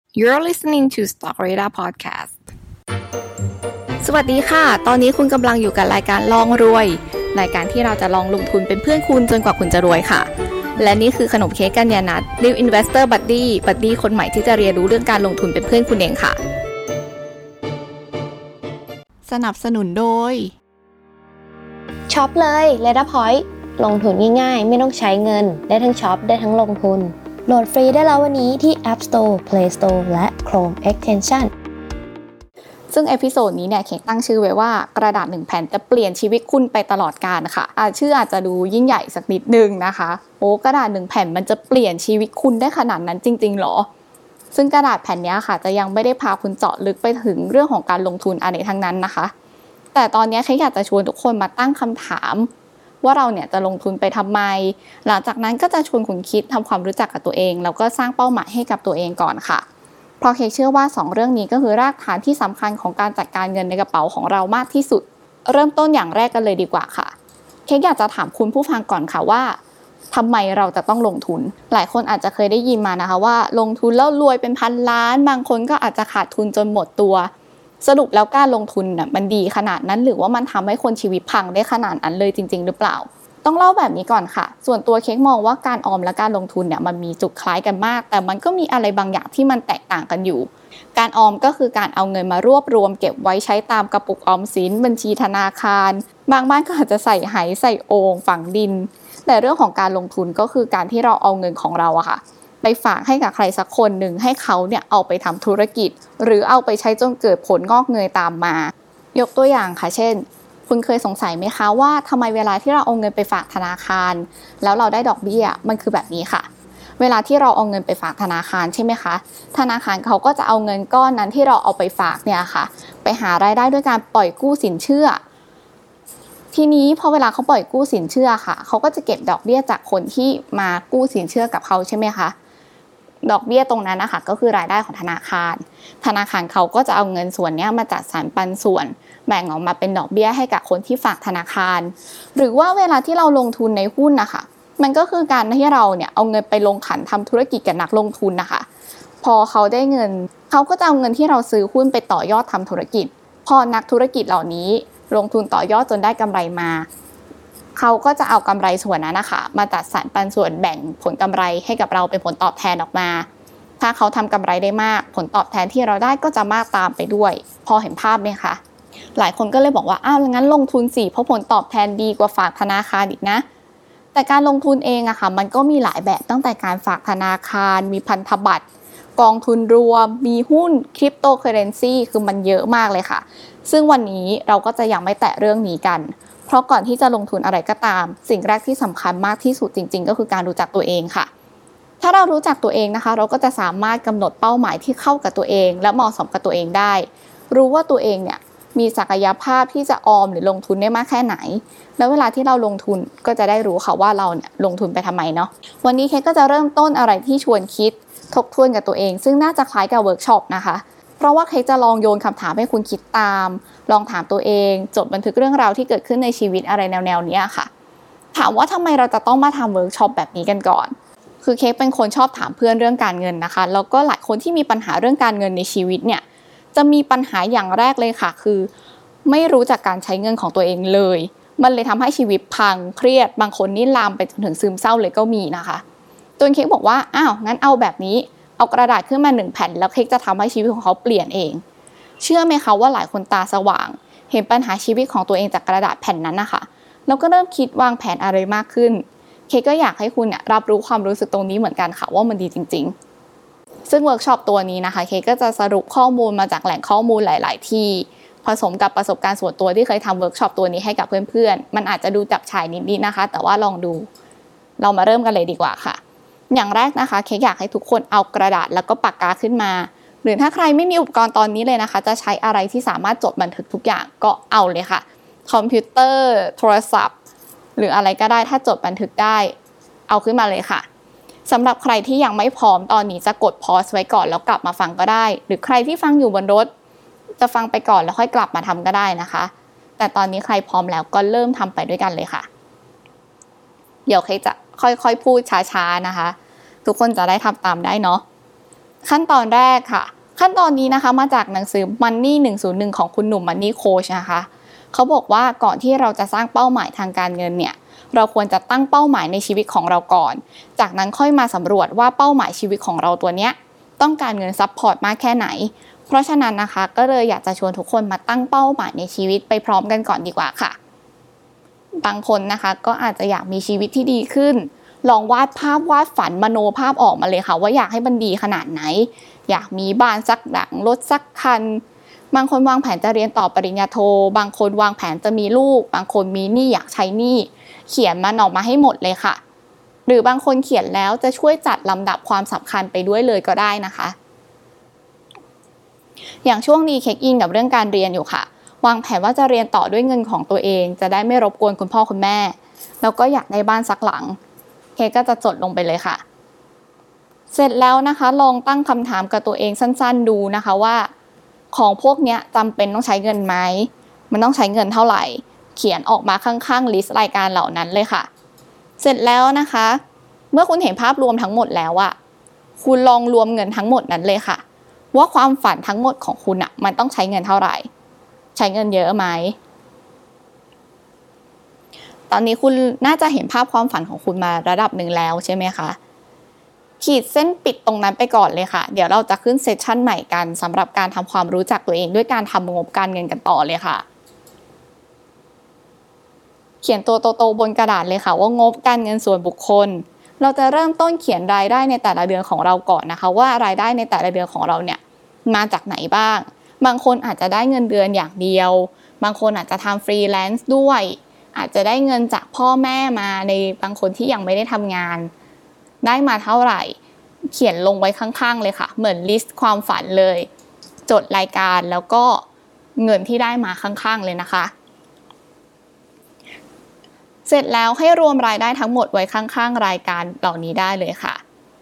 You're listening to Stock Radar Podcast สวัสดีค่ะตอนนี้คุณกำลังอยู่กับรายการลองรวยรายการที่เราจะลองลงทุนเป็นเพื่อนคุณจนกว่าคุณจะรวยค่ะและนี่คือขนมเค้กกัญญาณัฐ New Investor Buddy คนใหม่ที่จะเรียนรู้เรื่องการลงทุนเป็นเพื่อนคุณเองค่ะสนับสนุนโดยช็อปเลย Radar Point ลงทุนง่ายๆไม่ต้องใช้เงินได้ทั้งช็อปได้ทั้งลงทุนโหลดฟรีได้แล้ววันนี้ที่ App Store, Play Store และ Chrome Extension ซึ่งเอพิโซดนี้เนี่ยเค้กตั้งชื่อไว้ว่ากระดาษ1แผ่นจะเปลี่ยนชีวิตคุณไปตลอดกาลค่ะชื่ออาจจะดูยิ่งใหญ่สักนิดนึงนะคะกระดาษ1แผ่นมันจะเปลี่ยนชีวิตคุณได้ขนาดนั้นจริงๆหรอซึ่งกระดาษแผ่นนี้ค่ะจะยังไม่ได้พาคุณเจาะลึกไปถึงเรื่องของการลงทุนอะไรทั้งนั้นนะคะแต่ตอนนี้เค้กอยากจะชวนทุกคนมาตั้งคำถามว่าเราเนี่ยจะลงทุนไปทำไมหลังจากนั้นก็จะชวนคุณคิดทำความรู้จักกับตัวเองแล้วก็สร้างเป้าหมายให้กับตัวเองก่อนค่ะเพราะเค้กเชื่อว่า2เรื่องนี้ก็คือรากฐานที่สำคัญของการจัดการเงินในกระเป๋าของเรามากที่สุดเริ่มต้นอย่างแรกกันเลยดีกว่าค่ะเค้กอยากจะถามคุณผู้ฟังก่อนค่ะว่าทำไมเราจะต้องลงทุนหลายคนอาจจะเคยได้ยินมานะคะว่าลงทุนแล้วรวยเป็นพันล้านบางคนก็อาจจะขาดทุนจนหมดตัวสรุปแล้วการลงทุนน่ะมันดีขนาดนั้นหรือว่ามันทำให้คนชีวิตพังได้ขนาดนั้นเลยจริงๆหรือเปล่าต้องเล่าแบบนี้ก่อนค่ะส่วนตัวเค้กมองว่าการออมและการลงทุนเนี่ยมันมีจุดคล้ายกันมากแต่มันก็มีอะไรบางอย่างที่มันแตกต่างกันอยู่การออมก็คือการเอาเงินมารวบรวมเก็บไว้ใช้ตามกระปุกออมสินบัญชีธนาคารบางบ้านก็อาจจะใส่ไหใส่โอ่งฝังดินแต่เรื่องของการลงทุนก็คือการที่เราเอาเงินของเราอะค่ะไปฝากให้กับใครสักคนหนึ่งให้เขาเนี่ยเอาไปทำธุรกิจหรือเอาไปใช้จนเกิดผลงอกเงยตามมายกตัวอย่างค่ะเช่นคุณเคยสงสัยไหมคะว่าทำไมเวลาที่เราเอาเงินไปฝากธนาคารแล้วเราได้ดอกเบี้ยมันคือแบบนี้ค่ะเวลาที่เราเอาเงินไปฝากธนาคารใช่ไหมคะธนาคารเขาก็จะเอาเงินก้อนนั้นที่เราเอาไปฝากเนี่ยค่ะไปหารายได้ด้วยการปล่อยกู้สินเชื่อทีนี้พอเวลาเขาปล่อยกู้สินเชื่อค่ะเขาก็จะเก็บดอกเบี้ยจากคนที่มากู้สินเชื่อกับเขาใช่ไหมคะดอกเบี้ยตรงนั้นนะคะก็คือรายได้ของธนาคารเขาก็จะเอาเงินส่วนนี้มาจัดสรรปันส่วนแบ่งออกมาเป็นดอกเบี้ยให้กับคนที่ฝากธนาคารหรือว่าเวลาที่เราลงทุนในหุ้นนะคะมันก็คือการที่เราเนี่ยเอาเงินไปลงขันทำธุรกิจกับนักลงทุนนะคะพอเขาได้เงินเขาก็จะเอาเงินที่เราซื้อหุ้นไปต่อยอดทำธุรกิจพอนักธุรกิจเหล่านี้ลงทุนต่อยอดจนได้กำไรมาเขาก็จะเอากำไรส่วนนั้นนะคะมาจัดสรรปันส่วนแบ่งผลกำไรให้กับเราเป็นผลตอบแทนออกมาถ้าเขาทำกำไรได้มากผลตอบแทนที่เราได้ก็จะมากตามไปด้วยพอเห็นภาพไหมคะหลายคนก็เลยบอกว่างั้นลงทุนสิเพราะผลตอบแทนดีกว่าฝากธนาคารอีกนะแต่การลงทุนเองอะค่ะมันก็มีหลายแบบตั้งแต่การฝากธนาคารมีพันธบัตรกองทุนรวมมีหุ้นคริปโตเคอเรนซีคือมันเยอะมากเลยค่ะซึ่งวันนี้เราก็จะยังไม่แตะเรื่องนี้กันเพราะก่อนที่จะลงทุนอะไรก็ตามสิ่งแรกที่สำคัญมากที่สุดจริงๆก็คือการรู้จักตัวเองค่ะถ้าเรารู้จักตัวเองนะคะเราก็จะสามารถกำหนดเป้าหมายที่เข้ากับตัวเองและเหมาะสมกับตัวเองได้รู้ว่าตัวเองเนี่ยมีศักยภาพที่จะออมหรือลงทุนได้มากแค่ไหนแล้วเวลาที่เราลงทุนก็จะได้รู้ค่ะว่าเราเนี่ยลงทุนไปทำไมเนาะวันนี้เค้กก็จะเริ่มต้นอะไรที่ชวนคิดทบทวนกับตัวเองซึ่งน่าจะคล้ายกับเวิร์กช็อปนะคะเพราะว่าเค้กจะลองโยนคำถามให้คุณคิดตามลองถามตัวเองจดบันทึกเรื่องราวที่เกิดขึ้นในชีวิตอะไรแนวๆนี้ค่ะถามว่าทำไมเราจะต้องมาทำเวิร์กช็อปแบบนี้กันก่อนคือเค้กเป็นคนชอบถามเพื่อนเรื่องการเงินนะคะแล้วก็หลายคนที่มีปัญหาเรื่องการเงินในชีวิตเนี่ยจะมีปัญหาอย่างแรกเลยค่ะคือไม่รู้จักการใช้เงินของตัวเองเลยมันเลยทำให้ชีวิตพังเครียดบางคนนี่ลามไปจนถึงซึมเศร้าเลยก็มีนะคะจนเค้กบอกว่างั้นเอาแบบนี้เอากระดาษขึ้นมา1แผ่นแล้วเค้กจะทำให้ชีวิตของเขาเปลี่ยนเองเชื่อไหมคะว่าหลายคนตาสว่างเห็นปัญหาชีวิตของตัวเองจากกระดาษแผ่นนั้นนะคะแล้วก็เริ่มคิดวางแผนอะไรมากขึ้นเค้กก็อยากให้คุณเนี่ยรับรู้ความรู้สึกตรงนี้เหมือนกันค่ะว่ามันดีจริงๆซึ่งเวิร์กช็อปตัวนี้นะคะเค้กก็จะสรุปข้อมูลมาจากแหล่งข้อมูลหลายๆที่ผสมกับประสบการณ์ส่วนตัวที่เคยทำเวิร์กช็อปตัวนี้ให้กับเพื่อนๆมันอาจจะดูจับฉ่ายนิดๆนะคะแต่ว่าลองดูเรามาเริ่มกันเลยดีกว่าค่ะอย่างแรกนะคะเค้กอยากให้ทุกคนเอากระดาษแล้วก็ปากกาขึ้นมาหรือถ้าใครไม่มีอุปกรณ์ตอนนี้เลยนะคะจะใช้อะไรที่สามารถจดบันทึกทุกอย่างก็เอาเลยค่ะคอมพิวเตอร์โทรศัพท์หรืออะไรก็ได้ถ้าจดบันทึกได้เอาขึ้นมาเลยค่ะสำหรับใครที่ยังไม่พร้อมตอนนี้จะกดพอสไว้ก่อนแล้วกลับมาฟังก็ได้หรือใครที่ฟังอยู่บนรถจะฟังไปก่อนแล้วค่อยกลับมาทำก็ได้นะคะแต่ตอนนี้ใครพร้อมแล้วก็เริ่มทำไปด้วยกันเลยค่ะเดี๋ยวเค้กจะค่อยๆพูดช้าๆนะคะทุกคนจะได้ทำตามได้เนาะขั้นตอนแรกค่ะขั้นตอนนี้นะคะมาจากหนังสือ Money 101ของคุณหนุ่ม Money Coach นะคะเขาบอกว่าก่อนที่เราจะสร้างเป้าหมายทางการเงินเนี่ยเราควรจะตั้งเป้าหมายในชีวิตของเราก่อนจากนั้นค่อยมาสำรวจว่าเป้าหมายชีวิตของเราตัวเนี้ยต้องการเงินซัพพอร์ตมากแค่ไหนเพราะฉะนั้นนะคะก็เลยอยากจะชวนทุกคนมาตั้งเป้าหมายในชีวิตไปพร้อมกันก่อนดีกว่าค่ะบางคนนะคะก็อาจจะอยากมีชีวิตที่ดีขึ้นลองวาดภาพวาดฝันมโนภาพออกมาเลยค่ะว่าอยากให้มันดีขนาดไหนอยากมีบ้านสักหลังรถสักคันบางคนวางแผนจะเรียนต่อปริญญาโทบางคนวางแผนจะมีลูกบางคนมีหนี้อยากใช้หนี้เขียนมันออกมาให้หมดเลยค่ะหรือบางคนเขียนแล้วจะช่วยจัดลำดับความสำคัญไปด้วยเลยก็ได้นะคะอย่างช่วงนี้เค้กอินกับเรื่องการเรียนอยู่ค่ะวางแผนว่าจะเรียนต่อด้วยเงินของตัวเองจะได้ไม่รบกวนคุณพ่อคุณแม่แล้วก็อยากได้บ้านสักหลังเค้กก็จะจดลงไปเลยค่ะเสร็จแล้วนะคะลองตั้งคำถามกับตัวเองสั้นๆดูนะคะว่าของพวกนี้จำเป็นต้องใช้เงินไหมมันต้องใช้เงินเท่าไหร่เขียนออกมาข้างๆลิสต์รายการเหล่านั้นเลยค่ะเสร็จแล้วนะคะเมื่อคุณเห็นภาพรวมทั้งหมดแล้วอะคุณลองรวมเงินทั้งหมดนั้นเลยค่ะว่าความฝันทั้งหมดของคุณอะมันต้องใช้เงินเท่าไหร่ใช้เงินเยอะไหมตอนนี้คุณน่าจะเห็นภาพความฝันของคุณมาระดับหนึ่งแล้วใช่ไหมคะขีดเส้นปิดตรงนั้นไปก่อนเลยค่ะเดี๋ยวเราจะขึ้นเซสชั่นใหม่กันสำหรับการทำความรู้จักตัวเองด้วยการทำงบการเงินกันต่อเลยค่ะเขียนตัวโตๆบนกระดาษเลยค่ะว่างบการเงินส่วนบุคคลเราจะเริ่มต้นเขียนรายได้ในแต่ละเดือนของเราก่อนนะคะว่ารายได้ในแต่ละเดือนของเราเนี่ยมาจากไหนบ้างบางคนอาจจะได้เงินเดือนอย่างเดียวบางคนอาจจะทำฟรีแลนซ์ด้วยอาจจะได้เงินจากพ่อแม่มาในบางคนที่ยังไม่ได้ทำงานได้มาเท่าไหร่เขียนลงไว้ข้างๆเลยค่ะเหมือนลิสต์ความฝันเลยจดรายการแล้วก็เงินที่ได้มาข้างๆเลยนะคะเสร็จแล้วให้รวมรายได้ทั้งหมดไว้ข้างๆรายการเหล่านี้ได้เลยค่ะ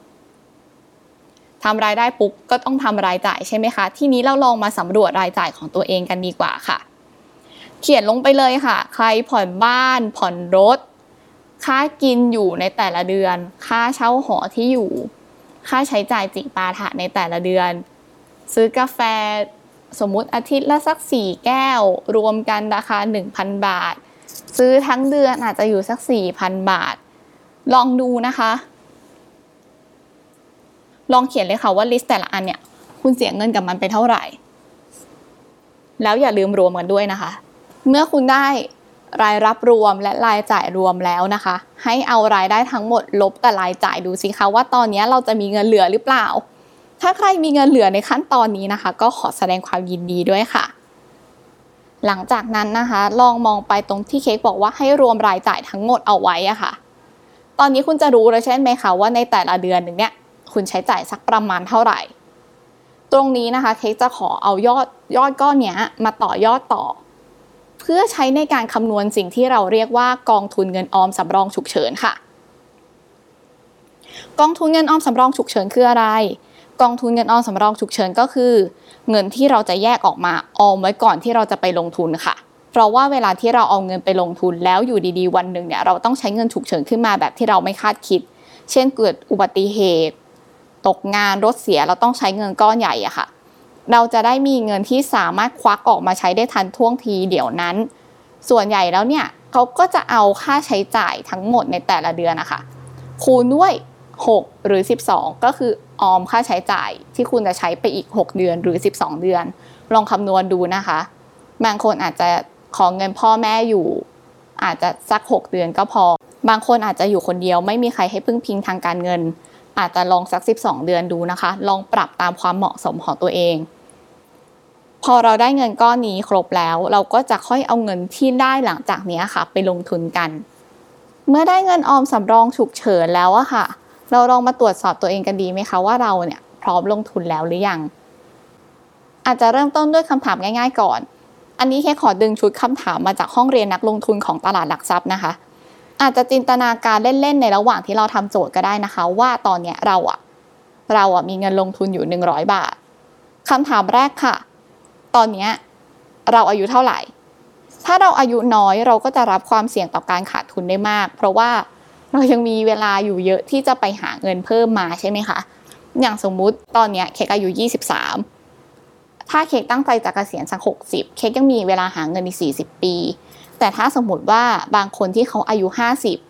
ทำรายได้ปุ๊บก็ต้องทำรายจ่ายใช่ไหมคะทีนี้เราลองมาสำรวจรายจ่ายของตัวเองกันดีกว่าค่ะเขียนลงไปเลยค่ะใครผ่อนบ้านผ่อนรถค่ากินอยู่ในแต่ละเดือนค่าเช่าหอที่อยู่ค่าใช้จ่ายจิปาถะในแต่ละเดือนซื้อกาแฟสมมุติอาทิตย์ละสัก4แก้วรวมกันราคา 1,000 บาทซื้อทั้งเดือนอาจจะอยู่สัก 4,000 บาทลองดูนะคะลองเขียนเลยค่ะว่าลิสต์แต่ละอันเนี่ยคุณเสียเงินกับมันไปเท่าไหร่แล้วอย่าลืมรวมกันด้วยนะคะเมื่อคุณได้รายรับรวมและรายจ่ายรวมแล้วนะคะให้เอารายได้ทั้งหมดลบกับรายจ่ายดูสิคะว่าตอนนี้เราจะมีเงินเหลือหรือเปล่าถ้าใครมีเงินเหลือในขั้นตอนนี้นะคะก็ขอแสดงความยินดีด้วยค่ะหลังจากนั้นนะคะลองมองไปตรงที่เค้กบอกว่าให้รวมรายจ่ายทั้งหมดเอาไว้อะค่ะตอนนี้คุณจะรู้แล้วใช่ไหมคะว่าในแต่ละเดือนนึงเนี่ยคุณใช้จ่ายสักประมาณเท่าไหร่ตรงนี้นะคะเค้กจะขอเอายอดก้อนเนี้ยมาต่อยอดต่อเพื่อใช้ในการคำนวณสิ่งที่เราเรียกว่ากองทุนเงินออมสำรองฉุกเฉินค่ะกองทุนเงินออมสำรองฉุกเฉินคืออะไรกองทุนเงินออมสำรองฉุกเฉินก็คือเงินที่เราจะแยกออกมาออมไว้ก่อนที่เราจะไปลงทุนค่ะเพราะว่าเวลาที่เราเอาเงินไปลงทุนแล้วอยู่ดีๆวันหนึ่งเนี่ยเราต้องใช้เงินฉุกเฉินขึ้นมาแบบที่เราไม่คาดคิดเช่นเกิดอุบัติเหตุตกงานรถเสียเราต้องใช้เงินก้อนใหญ่อะค่ะเราจะได้มีเงินที่สามารถควักออกมาใช้ได้ทันท่วงทีเดี๋ยวนั้นส่วนใหญ่แล้วเนี่ยเขาก็จะเอาค่าใช้จ่ายทั้งหมดในแต่ละเดือนนะคะคูณด้วย6หรือ12ก็คือออมค่าใช้จ่ายที่คุณจะใช้ไปอีก6เดือนหรือ12เดือนลองคำนวณดูนะคะบางคนอาจจะขอเงินพ่อแม่อยู่อาจจะสัก6เดือนก็พอบางคนอาจจะอยู่คนเดียวไม่มีใครให้พึ่งพิงทางการเงินอาจจะลองสัก12เดือนดูนะคะลองปรับตามความเหมาะสมของตัวเองพอเราได้เงินก้อนนี้ครบแล้วเราก็จะค่อยเอาเงินที่ได้หลังจากนี้ค่ะไปลงทุนกันเมื่อได้เงินออมสำรองฉุกเฉินแล้วอะค่ะเราลองมาตรวจสอบตัวเองกันดีไหมคะว่าเราเนี่ยพร้อมลงทุนแล้วหรือยังอาจจะเริ่มต้นด้วยคำถามง่ายๆก่อนอันนี้แค่ขอดึงชุดคำถามมาจากห้องเรียนนักลงทุนของตลาดหลักทรัพย์นะคะอาจจะจินตนาการเล่นๆในระหว่างที่เราทำโจทย์ก็ได้นะคะว่าตอนเนี้ยเรามีเงินลงทุนอยู่100 บาทคำถามแรกค่ะตอนนี้เราอายุเท่าไหร่ถ้าเราอายุน้อยเราก็จะรับความเสี่ยงต่อการขาดทุนได้มากเพราะว่าเรายังมีเวลาอยู่เยอะที่จะไปหาเงินเพิ่มมาใช่ไหมคะอย่างสมมุติตอนเนี้ยเค้กอายุ23ถ้าเค้กตั้งใจจะเกษียณสัก60เค้กยังมีเวลาหาเงินอีก40ปีแต่ถ้าสมมติว่าบางคนที่เขาอายุ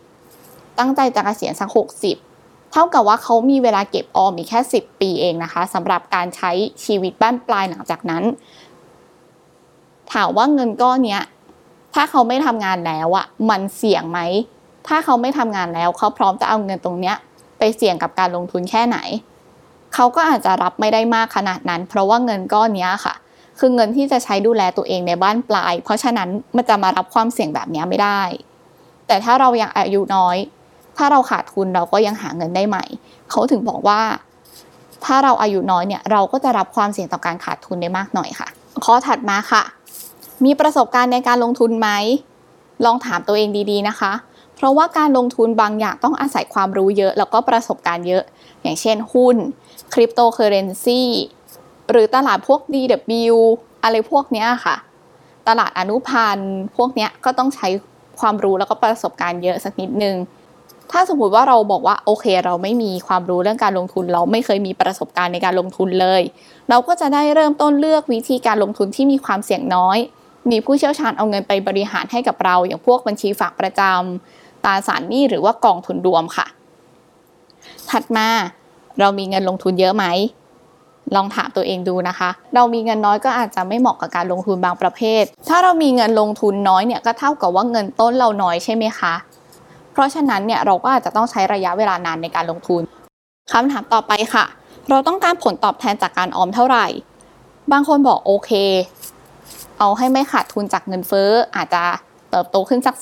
50ตั้งใจจะเกษียณสัก60เท่ากับว่าเขามีเวลาเก็บออมอีกแค่10ปีเองนะคะสำหรับการใช้ชีวิตบั้นปลายหลังจากนั้นถามว่าเงินก้อนเนี้ยถ้าเขาไม่ทำงานแล้วอ่ะมันเสี่ยงไหมถ้าเขาไม่ทำงานแล้วเขาพร้อมจะเอาเงินตรงเนี้ยไปเสี่ยงกับการลงทุนแค่ไหนเขาก็อาจจะรับไม่ได้มากขนาดนั้นเพราะว่าเงินก้อนนี้ค่ะคือเงินที่จะใช้ดูแลตัวเองในบ้านปลายเพราะฉะนั้นมันจะมารับความเสี่ยงแบบนี้ไม่ได้แต่ถ้าเรายังอายุน้อยถ้าเราขาดทุนเราก็ยังหาเงินได้ใหม่เขาถึงบอกว่าถ้าเราอายุน้อยเนี่ยเราก็จะรับความเสี่ยงต่อการขาดทุนได้มากหน่อยค่ะข้อถัดมาค่ะมีประสบการณ์ในการลงทุนไหมลองถามตัวเองดีๆนะคะเพราะว่าการลงทุนบางอย่างต้องอาศัยความรู้เยอะแล้วก็ประสบการณ์เยอะอย่างเช่นหุ้นคริปโตเคอเรนซีหรือตลาดพวก DW อะไรพวกนี้ค่ะตลาดอนุพันธ์พวกนี้ก็ต้องใช้ความรู้แล้วก็ประสบการณ์เยอะสักนิดนึงถ้าสมมติว่าเราบอกว่าโอเคเราไม่มีความรู้เรื่องการลงทุนเราไม่เคยมีประสบการณ์ในการลงทุนเลยเราก็จะได้เริ่มต้นเลือกวิธีการลงทุนที่มีความเสี่ยงน้อยมีผู้เชี่ยวชาญเอาเงินไปบริหารให้กับเราอย่างพวกบัญชีฝากประจำตราสารหนี้หรือว่ากองทุนรวมค่ะถัดมาเรามีเงินลงทุนเยอะไหมลองถามตัวเองดูนะคะเรามีเงินน้อยก็อาจจะไม่เหมาะกับการลงทุนบางประเภทถ้าเรามีเงินลงทุนน้อยเนี่ยก็เท่ากับว่าเงินต้นเราน้อยใช่ไหมคะเพราะฉะนั้นเนี่ยเราก็อาจจะต้องใช้ระยะเวลานานในการลงทุนคำถามต่อไปค่ะเราต้องการผลตอบแทนจากการออมเท่าไหร่บางคนบอกโอเคเอาให้ไม่ขาดทุนจากเงินเฟ้ออาจจะเติบโตขึ้นสัก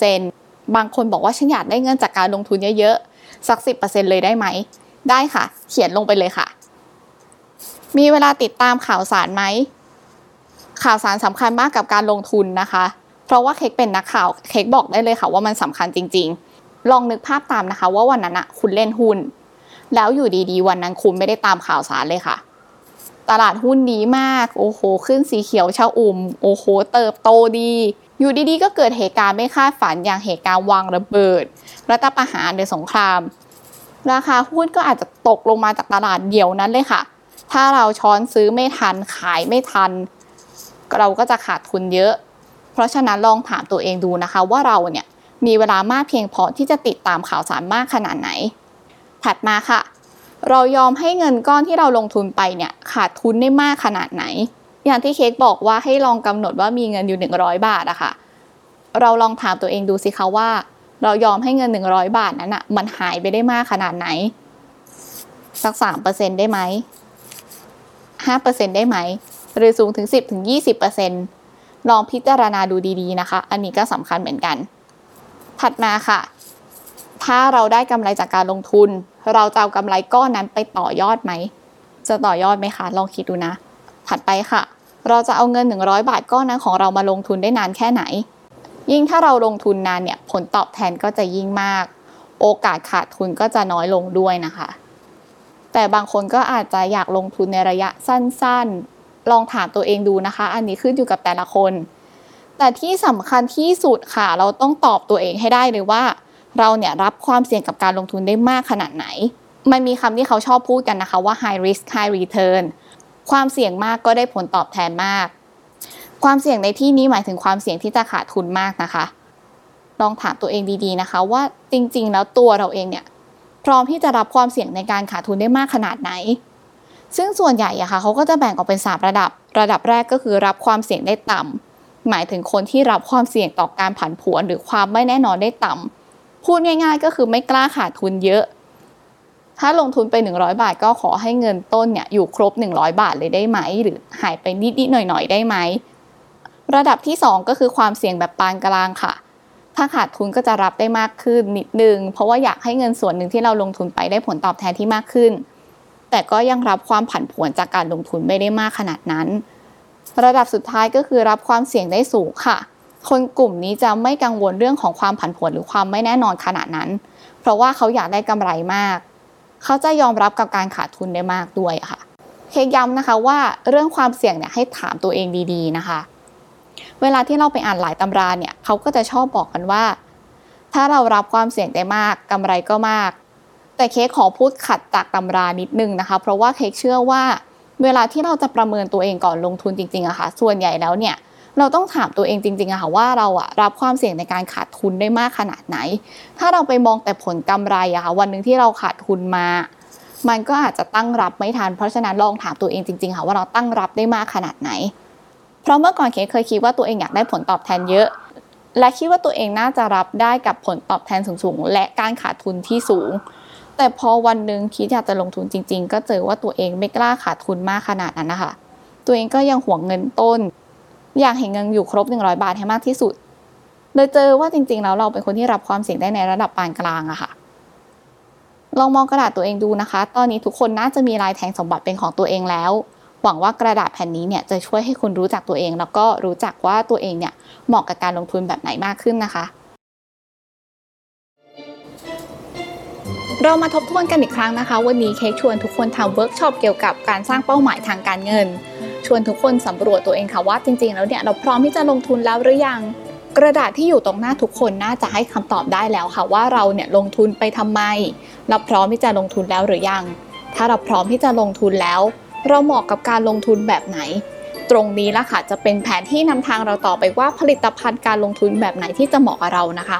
3% บางคนบอกว่าฉันอยากได้เงินจากการลงทุนเยอะๆสัก 10% เลยได้ไหมได้ค่ะเขียนลงไปเลยค่ะมีเวลาติดตามข่าวสารไหมข่าวสารสำคัญมากกับการลงทุนนะคะเพราะว่าเค้กเป็นนักข่าวเค้กบอกได้เลยค่ะว่ามันสำคัญจริงๆลองนึกภาพตามนะคะว่าวันนั้นคุณเล่นหุ้นแล้วอยู่ดีๆวันนั้นคุณไม่ได้ตามข่าวสารเลยค่ะตลาดหุ้นดีมากโอ้โหขึ้นสีเขียวชอุ่มโอ้โหเติบโตดีอยู่ดีๆก็เกิดเหตุการณ์ไม่คาดฝันอย่างเหตุการณ์วางระเบิดรัฐประหารหรือสงครามราคาหุ้นก็อาจจะตกลงมาจากตลาดเดี่ยวนั้นเลยค่ะถ้าเราช้อนซื้อไม่ทันขายไม่ทันเราก็จะขาดทุนเยอะเพราะฉะนั้นลองถามตัวเองดูนะคะว่าเราเนี่ยมีเวลามากเพียงพอที่จะติดตามข่าวสารมากขนาดไหนถัดมาค่ะเรายอมให้เงินก้อนที่เราลงทุนไปเนี่ยขาดทุนได้มากขนาดไหนอย่างที่เค้กบอกว่าให้ลองกำหนดว่ามีเงินอยู่100 บาทอะค่ะเราลองถามตัวเองดูสิคะว่าเรายอมให้เงิน100 บาทนั้นอะมันหายไปได้มากขนาดไหนสัก 3% ได้ไหม 5% ได้ไหมหรือสูงถึง 10-20% ลองพิจารณาดูดีๆนะคะอันนี้ก็สำคัญเหมือนกันถัดมาค่ะถ้าเราได้กำไรจากการลงทุนเราจะเอากำไรก้อนนั้นไปต่อยอดไหมจะต่อยอดไหมคะลองคิดดูนะถัดไปค่ะเราจะเอาเงิน100 บาทก้อนนั้นของเรามาลงทุนได้นานแค่ไหนยิ่งถ้าเราลงทุนนานเนี่ยผลตอบแทนก็จะยิ่งมากโอกาสขาดทุนก็จะน้อยลงด้วยนะคะแต่บางคนก็อาจจะอยากลงทุนในระยะสั้นๆลองถามตัวเองดูนะคะอันนี้ขึ้นอยู่กับแต่ละคนแต่ที่สำคัญที่สุดค่ะเราต้องตอบตัวเองให้ได้เลยว่าเราเนี่ยรับความเสี่ยงกับการลงทุนได้มากขนาดไหนมันมีคำที่เขาชอบพูดกันนะคะว่า high risk high return ความเสี่ยงมากก็ได้ผลตอบแทนมากความเสี่ยงในที่นี้หมายถึงความเสี่ยงที่จะขาดทุนมากนะคะลองถามตัวเองดีๆนะคะว่าจริงๆแล้วตัวเราเองเนี่ยพร้อมที่จะรับความเสี่ยงในการขาดทุนได้มากขนาดไหนซึ่งส่วนใหญ่อะค่ะเขาก็จะแบ่งออกเป็น3ระดับแรกก็คือรับความเสี่ยงได้ต่ำหมายถึงคนที่รับความเสี่ยงต่อการผันผวนหรือความไม่แน่นอนได้ต่ำพูดง่ายๆก็คือไม่กล้าขาดทุนเยอะถ้าลงทุนไป100 บาทก็ขอให้เงินต้นเนี่ยอยู่ครบ100 บาทเลยได้ไหมหรือหายไปนิดๆหน่อยๆได้ไหมระดับที่2ก็คือความเสี่ยงแบบปานกลางค่ะถ้าขาดทุนก็จะรับได้มากขึ้นนิดนึงเพราะว่าอยากให้เงินส่วนหนึ่งที่เราลงทุนไปได้ผลตอบแทนที่มากขึ้นแต่ก็ยังรับความผันผวนจากการลงทุนไม่ได้มากขนาดนั้นระดับสุดท้ายก็คือรับความเสี่ยงได้สูงค่ะคนกลุ่มนี้จะไม่กังวลเรื่องของความผันผวนหรือความไม่แน่นอนขนาดนั้นเพราะว่าเขาอยากได้กำไรมากเขาจะยอมรับกับการขาดทุนได้มากด้วยค่ะเค้กย้ำนะคะว่าเรื่องความเสี่ยงเนี่ยให้ถามตัวเองดีๆนะคะเวลาที่เราไปอ่านหลายตำราเนี่ยเขาก็จะชอบบอกกันว่าถ้าเรารับความเสี่ยงได้มากกำไรก็มากแต่เค้กขอพูดขัดจากตำรานิดนึงนะคะเพราะว่าเค้กเชื่อว่าเวลาที่เราจะประเมินตัวเองก่อนลงทุนจริงๆอะค่ะส่วนใหญ่แล้วเนี่ยเราต้องถามตัวเองจริงๆอะค่ะว่าเราอะรับความเสี่ยงในการขาดทุนได้มากขนาดไหนถ้าเราไปมองแต่ผลกำไรอะค่ะวันนึงที่เราขาดทุนมามันก็อาจจะตั้งรับไม่ทันเพราะฉะนั้นลองถามตัวเองจริงๆค่ะว่าเราตั้งรับได้มากขนาดไหนเพราะเมื่อก่อนเค้กเคยคิดว่าตัวเองอยากได้ผลตอบแทนเยอะและคิดว่าตัวเองน่าจะรับได้กับผลตอบแทนสูงๆและการขาดทุนที่สูงแต่พอวันนึงคิดอยากจะลงทุนจริงๆก็เจอว่าตัวเองไม่กล้าขาดทุนมากขนาดนั้นนะคะตัวเองก็ยังหวงเงินต้นอยากเห็นเงินอยู่ครบ100 บาทให้มากที่สุดเลยเจอว่าจริงๆแล้วเราเป็นคนที่รับความเสี่ยงได้ในระดับปานกลางอะค่ะลองมองกระดาษตัวเองดูนะคะตอนนี้ทุกคนน่าจะมีลายแทงสมบัติเป็นของตัวเองแล้วหวังว่ากระดาษแผ่นนี้เนี่ยจะช่วยให้คุณรู้จักตัวเองแล้วก็รู้จักว่าตัวเองเนี่ยเหมาะกับการลงทุนแบบไหนมากขึ้นนะคะเรามาทบทวนกันอีกครั้งนะคะวันนี้เค้กชวนทุกคนทำเวิร์กช็อปเกี่ยวกับการสร้างเป้าหมายทางการเงินชวนทุกคนสำรวจตัวเองค่ะว่าจริงๆแล้วเนี่ยเราพร้อมที่จะลงทุนแล้วหรือยังกระดาษที่อยู่ตรงหน้าทุกคนน่าจะให้คำตอบได้แล้วค่ะว่าเราเนี่ยลงทุนไปทำไมเราพร้อมที่จะลงทุนแล้วหรือยังถ้าเราพร้อมที่จะลงทุนแล้วเราเหมาะกับการลงทุนแบบไหนตรงนี้ละค่ะจะเป็นแผนที่นำทางเราต่อไปว่าผลิตภัณฑ์การลงทุนแบบไหนที่จะเหมาะกับเรานะคะ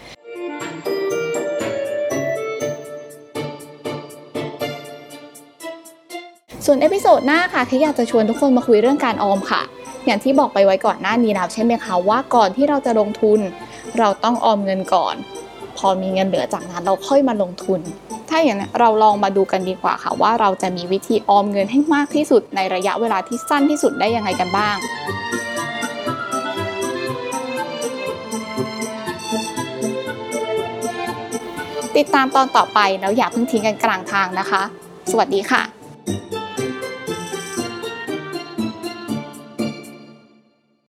ส่วนเอพิโซดหน้าค่ะที่อยากจะชวนทุกคนมาคุยเรื่องการออมค่ะอย่างที่บอกไปไว้ก่อนหน้านี้แล้วใช่ไหมคะว่าก่อนที่เราจะลงทุนเราต้องออมเงินก่อนพอมีเงินเหลือจากนั้นเราค่อยมาลงทุนถ้าอย่างนั้นเราลองมาดูกันดีกว่าค่ะว่าเราจะมีวิธีออมเงินให้มากที่สุดในระยะเวลาที่สั้นที่สุดได้ยังไงกันบ้างติดตามตอนต่อไปแล้วอย่าเพิ่งทิ้งกันกลางทางนะคะสวัสดีค่ะ